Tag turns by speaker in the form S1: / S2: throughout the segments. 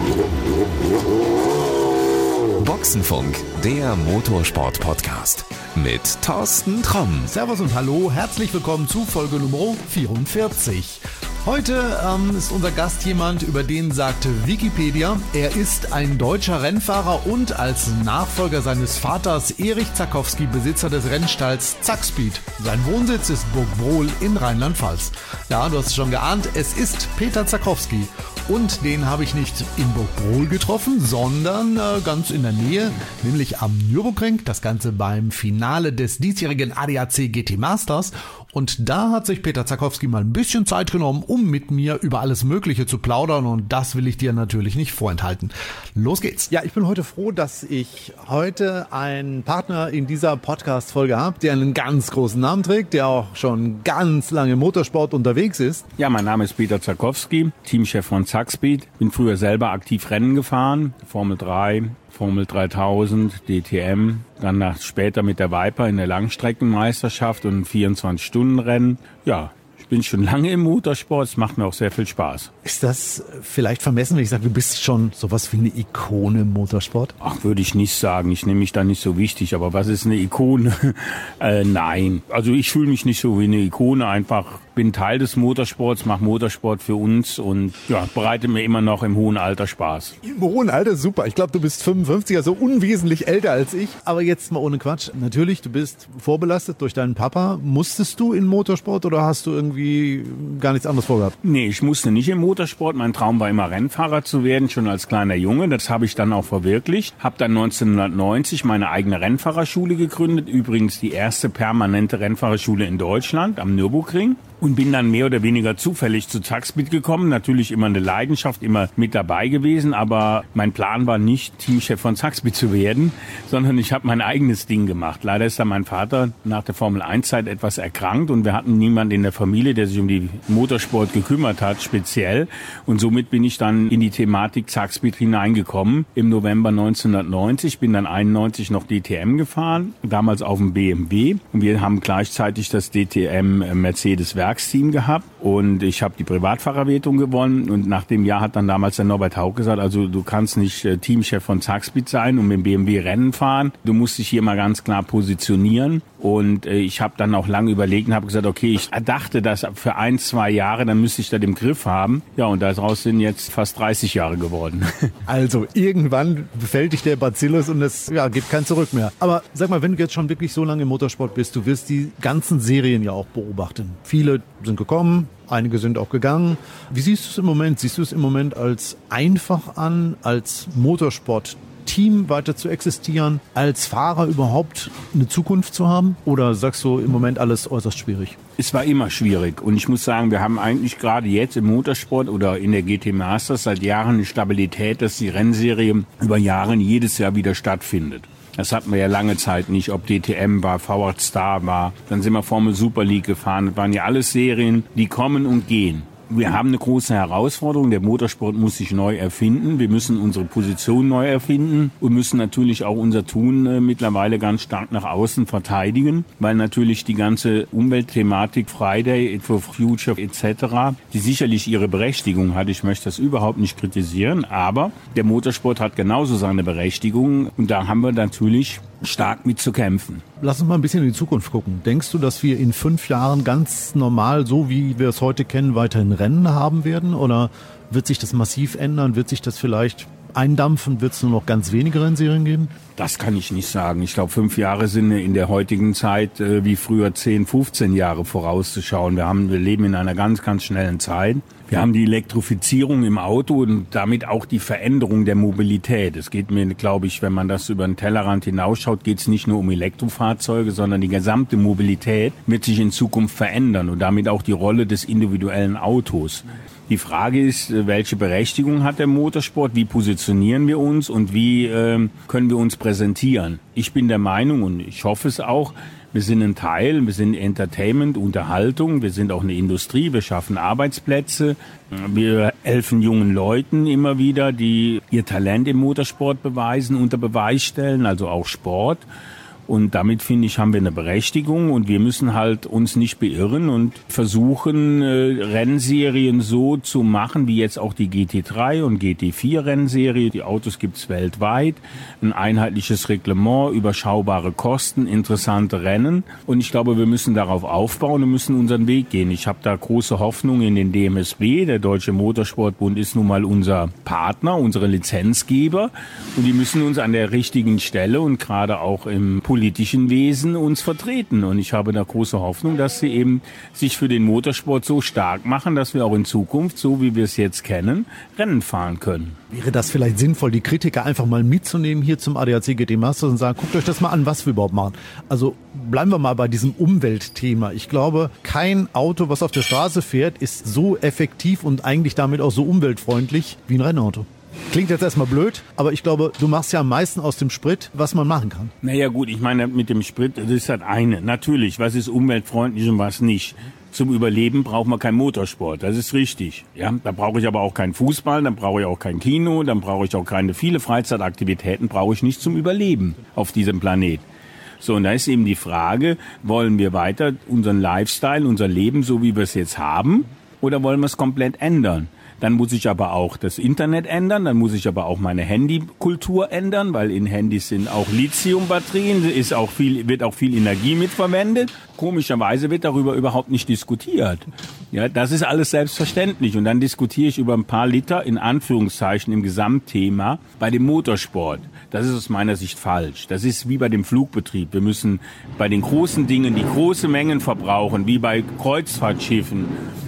S1: Boxenfunk, der Motorsport-Podcast mit Thorsten Tromm.
S2: Servus und hallo, herzlich willkommen zu Folge Nummer 44. Heute ist unser Gast jemand, über den sagte Wikipedia, er ist ein deutscher Rennfahrer und als Nachfolger seines Vaters Erich Zakowski Besitzer des Rennstalls Zakspeed. Sein Wohnsitz ist Burgbrohl in Rheinland-Pfalz. Ja, du hast es schon geahnt, es ist Peter Zakowski. Und den habe ich nicht in Burgbrohl getroffen, sondern ganz in der Nähe, nämlich am Nürburgring. Das Ganze beim Finale des diesjährigen ADAC GT Masters. Und da hat sich Peter Zakowski mal ein bisschen Zeit genommen, um mit mir über alles Mögliche zu plaudern. Und das will ich dir natürlich nicht vorenthalten. Los geht's. Ja, ich bin heute froh, dass ich heute einen Partner in dieser Podcast-Folge habe, der einen ganz großen Namen trägt, der auch schon ganz lange im Motorsport unterwegs ist.
S3: Ja, mein Name ist Peter Zakowski, Teamchef von Zakspeed. Bin früher selber aktiv Rennen gefahren, Formel 3, Formel 3000, DTM, dann später mit der Viper in der Langstreckenmeisterschaft und 24-Stunden-Rennen. Ja, ich bin schon lange im Motorsport, es macht mir auch sehr viel Spaß.
S2: Ist das vielleicht vermessen, wenn ich sage, du bist schon sowas wie eine Ikone im Motorsport?
S3: Ach, würde ich nicht sagen. Ich nehme mich da nicht so wichtig. Aber was ist eine Ikone? Nein. Also ich fühle mich nicht so wie eine Ikone. Einfach bin Teil des Motorsports, mache Motorsport für uns und ja, bereite mir immer noch im hohen Alter Spaß.
S2: Im hohen Alter, super. Ich glaube, du bist 55, also unwesentlich älter als ich. Aber jetzt mal ohne Quatsch. Natürlich, du bist vorbelastet durch deinen Papa. Musstest du in Motorsport oder hast du irgendwie gar nichts anderes vorgehabt?
S3: Nee, ich musste nicht im Motorsport. Mein Traum war immer Rennfahrer zu werden, schon als kleiner Junge. Das habe ich dann auch verwirklicht. Habe dann 1990 meine eigene Rennfahrerschule gegründet. Übrigens die erste permanente Rennfahrerschule in Deutschland am Nürburgring. Und bin dann mehr oder weniger zufällig zu Zakspeed gekommen. Natürlich immer eine Leidenschaft, immer mit dabei gewesen. Aber mein Plan war nicht, Teamchef von Zakspeed zu werden, sondern ich habe mein eigenes Ding gemacht. Leider ist dann mein Vater nach der Formel-1-Zeit etwas erkrankt. Und wir hatten niemanden in der Familie, der sich um die Motorsport gekümmert hat, speziell. Und somit bin ich dann in die Thematik Zakspeed hineingekommen. Im November 1990, bin dann 91 noch DTM gefahren. Damals auf dem BMW. Und wir haben gleichzeitig das DTM Mercedes-Werksteam gehabt und ich habe die Privatfahrerwertung gewonnen und nach dem Jahr hat dann damals der Norbert Hauck gesagt, also du kannst nicht Teamchef von Zakspeed sein und mit dem BMW Rennen fahren, du musst dich hier mal ganz klar positionieren und ich habe dann auch lange überlegt und habe gesagt, okay, ich dachte das für 1-2 Jahre, dann müsste ich das im Griff haben. Ja, und daraus sind jetzt fast 30 Jahre geworden.
S2: Also irgendwann befällt dich der Bacillus und es gibt kein Zurück mehr. Aber sag mal, wenn du jetzt schon wirklich so lange im Motorsport bist, du wirst die ganzen Serien ja auch beobachten. Viele sind gekommen, einige sind auch gegangen. Wie siehst du es im Moment? Siehst du es im Moment als einfach an, als Motorsport-Team weiter zu existieren, als Fahrer überhaupt eine Zukunft zu haben? Oder sagst du im Moment alles äußerst schwierig?
S3: Es war immer schwierig und ich muss sagen, wir haben eigentlich gerade jetzt im Motorsport oder in der GT Masters seit Jahren eine Stabilität, dass die Rennserie über Jahre jedes Jahr wieder stattfindet. Das hatten wir ja lange Zeit nicht, ob DTM war, V8 Star war, dann sind wir Formel Super League gefahren. Das waren ja alles Serien, die kommen und gehen. Wir haben eine große Herausforderung. Der Motorsport muss sich neu erfinden. Wir müssen unsere Position neu erfinden und müssen natürlich auch unser Tun mittlerweile ganz stark nach außen verteidigen, weil natürlich die ganze Umweltthematik, Friday for Future etc., die sicherlich ihre Berechtigung hat. Ich möchte das überhaupt nicht kritisieren, aber der Motorsport hat genauso seine Berechtigung und da haben wir natürlich stark mit zu kämpfen.
S2: Lass uns mal ein bisschen in die Zukunft gucken. Denkst du, dass wir in 5 Jahren ganz normal, so wie wir es heute kennen, weiterhin Rennen haben werden? Oder wird sich das massiv ändern? Wird sich das vielleicht eindampfen? Wird es nur noch ganz wenige Rennserien geben?
S3: Das kann ich nicht sagen. Ich glaube, 5 Jahre sind in der heutigen Zeit wie früher 10, 15 Jahre vorauszuschauen. Wir leben in einer ganz, ganz schnellen Zeit. Wir haben die Elektrifizierung im Auto und damit auch die Veränderung der Mobilität. Es geht mir, glaube ich, wenn man das über den Tellerrand hinausschaut, geht es nicht nur um Elektrofahrzeuge, sondern die gesamte Mobilität wird sich in Zukunft verändern und damit auch die Rolle des individuellen Autos. Die Frage ist, welche Berechtigung hat der Motorsport, wie positionieren wir uns und wie können wir uns präsentieren? Ich bin der Meinung und ich hoffe es auch, wir sind ein Teil, wir sind Entertainment, Unterhaltung, wir sind auch eine Industrie, wir schaffen Arbeitsplätze, wir helfen jungen Leuten immer wieder, die ihr Talent im Motorsport beweisen, unter Beweis stellen, also auch Sport. Und damit, finde ich, haben wir eine Berechtigung und wir müssen halt uns nicht beirren und versuchen, Rennserien so zu machen, wie jetzt auch die GT3 und GT4 Rennserie. Die Autos gibt's weltweit, ein einheitliches Reglement, überschaubare Kosten, interessante Rennen. Und ich glaube, wir müssen darauf aufbauen und müssen unseren Weg gehen. Ich habe da große Hoffnung in den DMSB. Der Deutsche Motorsportbund ist nun mal unser Partner, unsere Lizenzgeber. Und die müssen uns an der richtigen Stelle und gerade auch im politischen Wesen uns vertreten. Und ich habe da große Hoffnung, dass sie eben sich für den Motorsport so stark machen, dass wir auch in Zukunft, so wie wir es jetzt kennen, Rennen fahren können.
S2: Wäre das vielleicht sinnvoll, die Kritiker einfach mal mitzunehmen hier zum ADAC GT Masters und sagen, guckt euch das mal an, was wir überhaupt machen. Also bleiben wir mal bei diesem Umweltthema. Ich glaube, kein Auto, was auf der Straße fährt, ist so effektiv und eigentlich damit auch so umweltfreundlich wie ein Rennauto. Klingt jetzt erstmal blöd, aber ich glaube, du machst ja am meisten aus dem Sprit, was man machen kann.
S3: Naja gut, ich meine mit dem Sprit, das ist halt eine. Natürlich, was ist umweltfreundlich und was nicht. Zum Überleben braucht man keinen Motorsport, das ist richtig. Ja, da brauche ich aber auch keinen Fußball, dann brauche ich auch kein Kino, dann brauche ich auch viele Freizeitaktivitäten brauche ich nicht zum Überleben auf diesem Planet. So, und da ist eben die Frage, wollen wir weiter unseren Lifestyle, unser Leben, so wie wir es jetzt haben, oder wollen wir es komplett ändern? Dann muss ich aber auch das Internet ändern, dann muss ich aber auch meine Handykultur ändern, weil in Handys sind auch Lithiumbatterien, wird auch viel Energie mitverwendet. Komischerweise wird darüber überhaupt nicht diskutiert. Ja, das ist alles selbstverständlich. Und dann diskutiere ich über ein paar Liter, in Anführungszeichen, im Gesamtthema bei dem Motorsport. Das ist aus meiner Sicht falsch. Das ist wie bei dem Flugbetrieb. Wir müssen bei den großen Dingen, die große Mengen verbrauchen, wie bei Kreuzfahrtschiffen,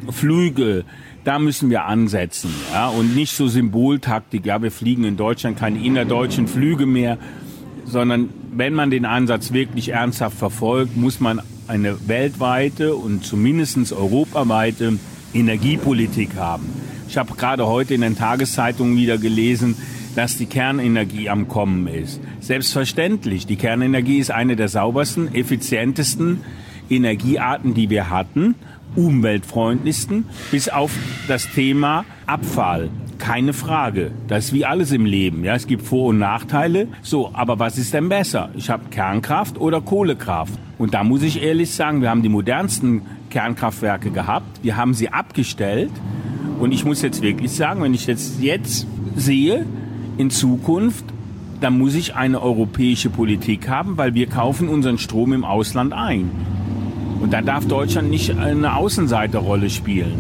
S3: Flüge, da müssen wir ansetzen, ja, und nicht so Symboltaktik, ja, wir fliegen in Deutschland keine innerdeutschen Flüge mehr, sondern wenn man den Ansatz wirklich ernsthaft verfolgt, muss man eine weltweite und zumindest europaweite Energiepolitik haben. Ich habe gerade heute in den Tageszeitungen wieder gelesen, dass die Kernenergie am Kommen ist. Selbstverständlich, die Kernenergie ist eine der saubersten, effizientesten Energiearten, die wir hatten, umweltfreundlichsten, bis auf das Thema Abfall. Keine Frage. Das ist wie alles im Leben. Ja, es gibt Vor- und Nachteile. So, aber was ist denn besser? Ich habe Kernkraft oder Kohlekraft. Und da muss ich ehrlich sagen, wir haben die modernsten Kernkraftwerke gehabt. Wir haben sie abgestellt. Und ich muss jetzt wirklich sagen, wenn ich jetzt sehe, in Zukunft, dann muss ich eine europäische Politik haben, weil wir kaufen unseren Strom im Ausland ein. Und da darf Deutschland nicht eine Außenseiterrolle spielen.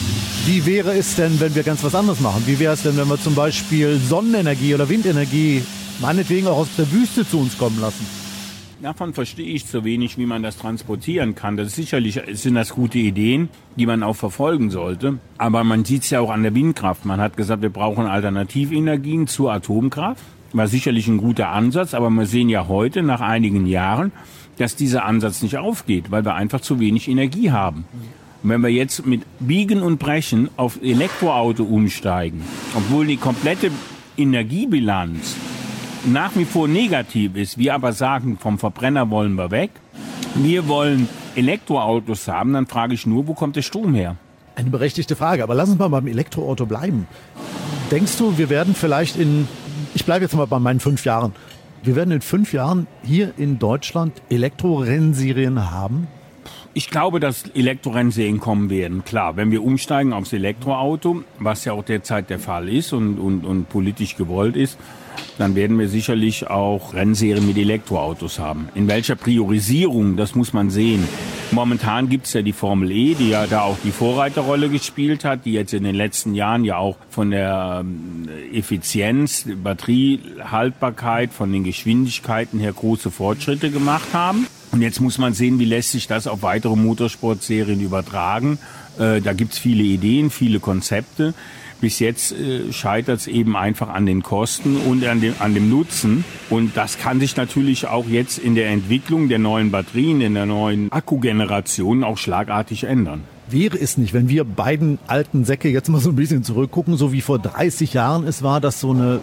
S2: Wie wäre es denn, wenn wir ganz was anderes machen? Wie wäre es denn, wenn wir zum Beispiel Sonnenenergie oder Windenergie meinetwegen auch aus der Wüste zu uns kommen lassen?
S3: Davon verstehe ich zu wenig, wie man das transportieren kann. Das sind das gute Ideen, die man auch verfolgen sollte. Aber man sieht es ja auch an der Windkraft. Man hat gesagt, wir brauchen Alternativenergien zur Atomkraft. War sicherlich ein guter Ansatz, aber wir sehen ja heute, nach einigen Jahren, dass dieser Ansatz nicht aufgeht, weil wir einfach zu wenig Energie haben. Und wenn wir jetzt mit Biegen und Brechen auf Elektroauto umsteigen, obwohl die komplette Energiebilanz nach wie vor negativ ist, wir aber sagen, vom Verbrenner wollen wir weg, wir wollen Elektroautos haben, dann frage ich nur, wo kommt der Strom her?
S2: Eine berechtigte Frage, aber lass uns mal beim Elektroauto bleiben. Denkst du, wir werden vielleicht ich bleibe jetzt mal bei meinen 5 Jahren, wir werden in 5 Jahren hier in Deutschland Elektrorennserien haben?
S3: Ich glaube, dass Elektrorennserien kommen werden. Klar, wenn wir umsteigen aufs Elektroauto, was ja auch derzeit der Fall ist und politisch gewollt ist, dann werden wir sicherlich auch Rennserien mit Elektroautos haben. In welcher Priorisierung, das muss man sehen. Momentan gibt's ja die Formel E, die ja da auch die Vorreiterrolle gespielt hat, die jetzt in den letzten Jahren ja auch von der Effizienz, Batteriehaltbarkeit, von den Geschwindigkeiten her große Fortschritte gemacht haben. Und jetzt muss man sehen, wie lässt sich das auf weitere Motorsportserien übertragen. Da gibt's viele Ideen, viele Konzepte. Bis jetzt scheitert es eben einfach an den Kosten und an dem Nutzen. Und das kann sich natürlich auch jetzt in der Entwicklung der neuen Batterien, in der neuen Akkugeneration auch schlagartig ändern.
S2: Wäre es nicht, wenn wir beiden alten Säcke jetzt mal so ein bisschen zurückgucken, so wie vor 30 Jahren es war, dass so eine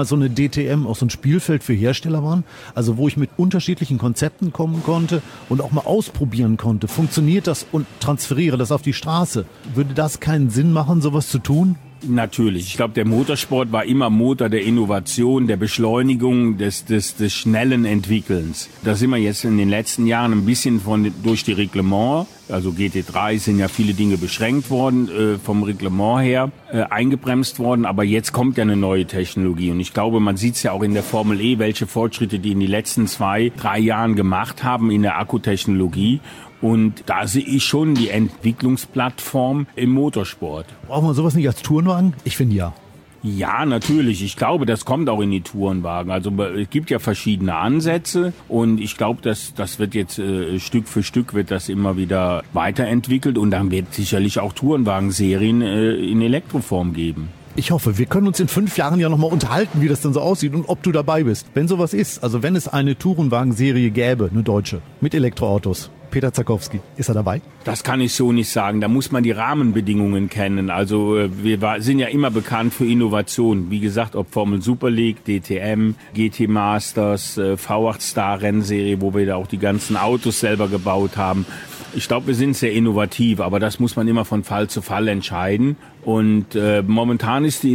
S2: DTM auch so ein Spielfeld für Hersteller waren, also wo ich mit unterschiedlichen Konzepten kommen konnte und auch mal ausprobieren konnte, funktioniert das und transferiere das auf die Straße. Würde das keinen Sinn machen, sowas zu tun?
S3: Natürlich. Ich glaube, der Motorsport war immer Motor der Innovation, der Beschleunigung, des schnellen Entwickelns. Da sind wir jetzt in den letzten Jahren ein bisschen durch die Reglement, also GT3 sind ja viele Dinge beschränkt worden, vom Reglement her eingebremst worden. Aber jetzt kommt ja eine neue Technologie. Und ich glaube, man sieht es ja auch in der Formel E, welche Fortschritte die in den letzten 2-3 Jahren gemacht haben in der Akkutechnologie. Und da sehe ich schon die Entwicklungsplattform im Motorsport.
S2: Brauchen wir sowas nicht als Tourenwagen? Ich finde ja.
S3: Ja, natürlich. Ich glaube, das kommt auch in die Tourenwagen. Also es gibt ja verschiedene Ansätze und ich glaube, das wird jetzt Stück für Stück wird das immer wieder weiterentwickelt und dann wird sicherlich auch Tourenwagenserien in Elektroform geben.
S2: Ich hoffe, wir können uns in 5 Jahren ja nochmal unterhalten, wie das dann so aussieht und ob du dabei bist. Wenn sowas ist, also wenn es eine Tourenwagenserie gäbe, eine deutsche, mit Elektroautos, Peter Zakowski, ist er dabei?
S3: Das kann ich so nicht sagen. Da muss man die Rahmenbedingungen kennen. Also wir sind ja immer bekannt für Innovation. Wie gesagt, ob Formel Super League, DTM, GT Masters, V8 Star Rennserie, wo wir da auch die ganzen Autos selber gebaut haben. Ich glaube, wir sind sehr innovativ, aber das muss man immer von Fall zu Fall entscheiden. Und momentan ist die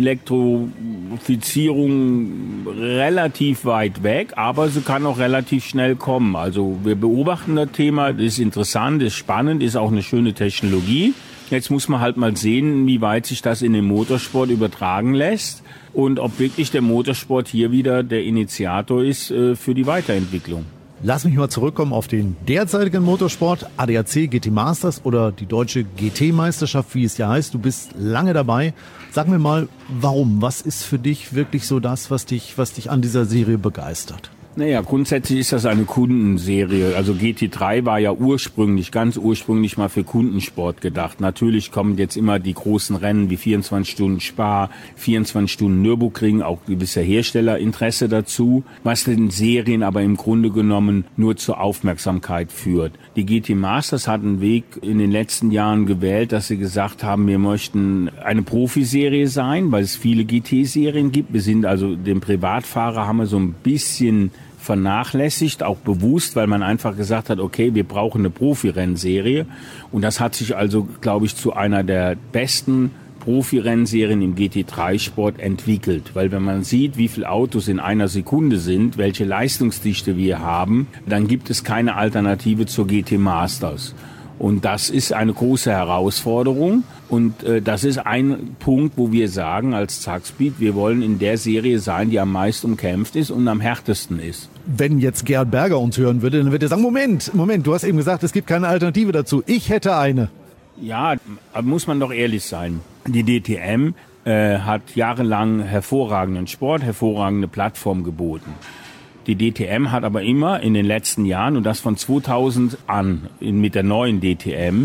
S3: Elektrifizierung relativ weit weg, aber sie kann auch relativ schnell kommen. Also wir beobachten das Thema, das ist interessant, ist spannend, ist auch eine schöne Technologie. Jetzt muss man halt mal sehen, wie weit sich das in den Motorsport übertragen lässt und ob wirklich der Motorsport hier wieder der Initiator ist für die Weiterentwicklung.
S2: Lass mich mal zurückkommen auf den derzeitigen Motorsport, ADAC GT Masters oder die deutsche GT-Meisterschaft, wie es ja heißt. Du bist lange dabei. Sag mir mal, warum? Was ist für dich wirklich so das, was dich an dieser Serie begeistert?
S3: Naja, grundsätzlich ist das eine Kundenserie. Also GT3 war ja ganz ursprünglich mal für Kundensport gedacht. Natürlich kommen jetzt immer die großen Rennen wie 24 Stunden Spa, 24 Stunden Nürburgring, auch gewisser Herstellerinteresse dazu, was den Serien aber im Grunde genommen nur zur Aufmerksamkeit führt. Die GT Masters hat einen Weg in den letzten Jahren gewählt, dass sie gesagt haben, wir möchten eine Profiserie sein, weil es viele GT-Serien gibt. Wir sind also den Privatfahrer haben wir so ein bisschen vernachlässigt, auch bewusst, weil man einfach gesagt hat, okay, wir brauchen eine Profi-Rennserie. Und das hat sich also, glaube ich, zu einer der besten Profi-Rennserien im GT3-Sport entwickelt. Weil wenn man sieht, wie viele Autos in einer Sekunde sind, welche Leistungsdichte wir haben, dann gibt es keine Alternative zur GT Masters. Und das ist eine große Herausforderung und das ist ein Punkt, wo wir sagen als Zackspeed, wir wollen in der Serie sein, die am meisten umkämpft ist und am härtesten ist.
S2: Wenn jetzt Gerhard Berger uns hören würde, dann würde er sagen, Moment, du hast eben gesagt, es gibt keine Alternative dazu. Ich hätte eine.
S3: Ja, muss man doch ehrlich sein. Die DTM hat jahrelang hervorragenden Sport, hervorragende Plattform geboten. Die DTM hat aber immer in den letzten Jahren, und das von 2000 an mit der neuen DTM,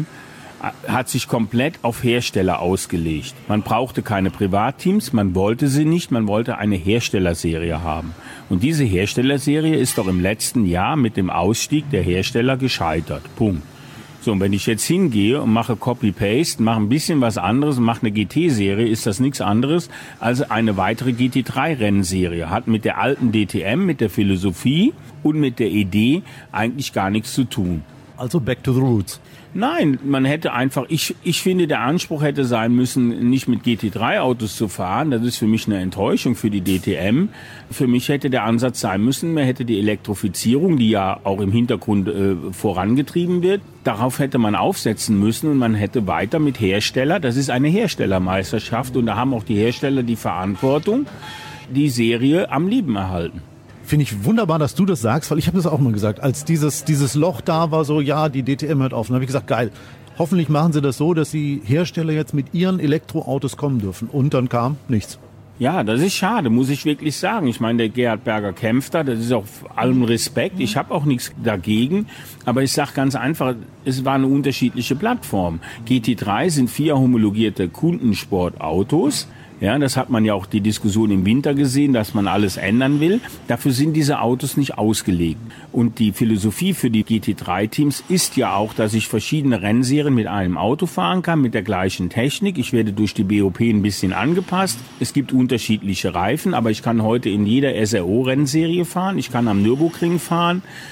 S3: hat sich komplett auf Hersteller ausgelegt. Man brauchte keine Privatteams, man wollte sie nicht, man wollte eine Herstellerserie haben. Und diese Herstellerserie ist doch im letzten Jahr mit dem Ausstieg der Hersteller gescheitert. Punkt. So, und wenn ich jetzt hingehe und mache Copy-Paste, mache ein bisschen was anderes und mache eine GT-Serie, ist das nichts anderes als eine weitere GT3-Rennserie. Hat mit der alten DTM, mit der Philosophie und mit der Idee eigentlich gar nichts zu tun.
S2: Also back to the roots.
S3: Nein, man hätte einfach, ich finde, der Anspruch hätte sein müssen, nicht mit GT3-Autos zu fahren. Das ist für mich eine Enttäuschung für die DTM. Für mich hätte der Ansatz sein müssen, man hätte die Elektrifizierung, die ja auch im Hintergrund vorangetrieben wird, darauf hätte man aufsetzen müssen und man hätte weiter mit Hersteller, das ist eine Herstellermeisterschaft und da haben auch die Hersteller die Verantwortung, die Serie am Leben erhalten.
S2: Finde ich wunderbar, dass du das sagst, weil ich habe das auch mal gesagt, als dieses Loch da war, so ja, die DTM hört auf. Dann habe ich gesagt, geil, hoffentlich machen sie das so, dass die Hersteller jetzt mit ihren Elektroautos kommen dürfen. Und dann kam nichts.
S3: Ja, das ist schade, muss ich wirklich sagen. Ich meine, der Gerhard Berger kämpft da, das ist auch allem Respekt. Ich habe auch nichts dagegen, aber ich sage ganz einfach, es war eine unterschiedliche Plattform. GT3 sind 4 homologierte Kundensportautos. Ja, das hat man ja auch die Diskussion im Winter gesehen, dass man alles ändern will. Dafür sind diese Autos nicht ausgelegt. Und die Philosophie für die GT3-Teams ist ja auch, dass ich verschiedene Rennserien mit einem Auto fahren kann, mit der gleichen Technik. Ich werde durch die BOP ein bisschen angepasst. Es gibt unterschiedliche Reifen, aber ich kann heute in jeder SRO-Rennserie fahren. Ich kann am Nürburgring fahren.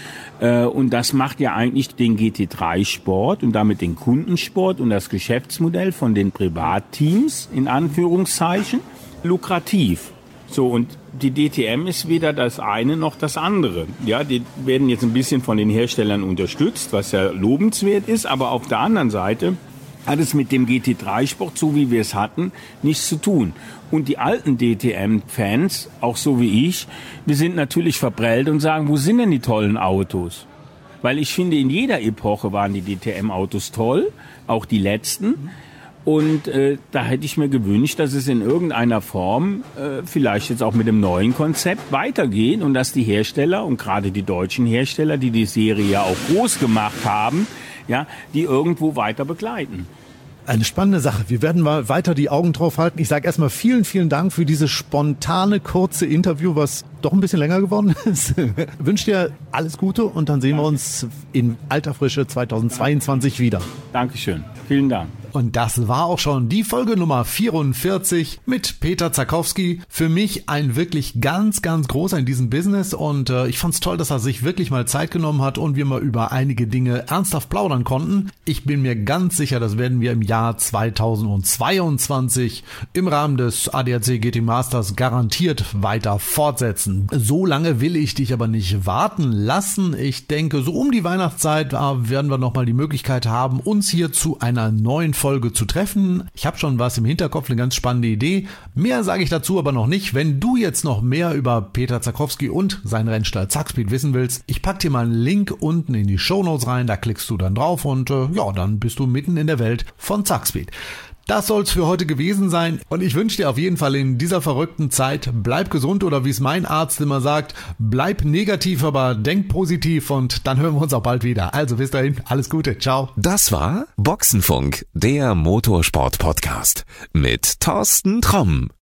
S3: Und das macht ja eigentlich den GT3-Sport und damit den Kundensport und das Geschäftsmodell von den Privatteams, in Anführungszeichen, lukrativ. So, und die DTM ist weder das eine noch das andere. Ja, die werden jetzt ein bisschen von den Herstellern unterstützt, was ja lobenswert ist, aber auf der anderen Seite hat es mit dem GT3-Sport, so wie wir es hatten, nichts zu tun. Und die alten DTM-Fans, auch so wie ich, wir sind natürlich verprellt und sagen, wo sind denn die tollen Autos? Weil ich finde, in jeder Epoche waren die DTM-Autos toll, auch die letzten. Und da hätte ich mir gewünscht, dass es in irgendeiner Form, vielleicht jetzt auch mit dem neuen Konzept, weitergeht und dass die Hersteller und gerade die deutschen Hersteller, die die Serie ja auch groß gemacht haben, ja, die irgendwo weiter begleiten.
S2: Eine spannende Sache. Wir werden mal weiter die Augen drauf halten. Ich sage erstmal vielen, vielen Dank für dieses spontane, kurze Interview, was doch ein bisschen länger geworden ist. Wünsche dir alles Gute und dann sehen wir uns in alter Frische 2022 wieder.
S3: Dankeschön. Vielen Dank.
S2: Und das war auch schon die Folge Nummer 44 mit Peter Zakowski. Für mich ein wirklich ganz, ganz großer in diesem Business und ich fand's toll, dass er sich wirklich mal Zeit genommen hat und wir mal über einige Dinge ernsthaft plaudern konnten. Ich bin mir ganz sicher, das werden wir im Jahr 2022 im Rahmen des ADAC GT Masters garantiert weiter fortsetzen. So lange will ich dich aber nicht warten lassen. Ich denke, so um die Weihnachtszeit werden wir nochmal die Möglichkeit haben, uns hier zu einer neuen Folge zu treffen. Ich habe schon was im Hinterkopf, eine ganz spannende Idee. Mehr sage ich dazu aber noch nicht. Wenn du jetzt noch mehr über Peter Zakowski und seinen Rennstall Zakspeed wissen willst, ich packe dir mal einen Link unten in die Shownotes rein, da klickst du dann drauf und dann bist du mitten in der Welt von Zakspeed. Das soll's für heute gewesen sein und ich wünsche dir auf jeden Fall in dieser verrückten Zeit, bleib gesund oder wie es mein Arzt immer sagt, bleib negativ, aber denk positiv und dann hören wir uns auch bald wieder. Also bis dahin, alles Gute, ciao.
S1: Das war Boxenfunk, der Motorsport-Podcast mit Thorsten Tromm.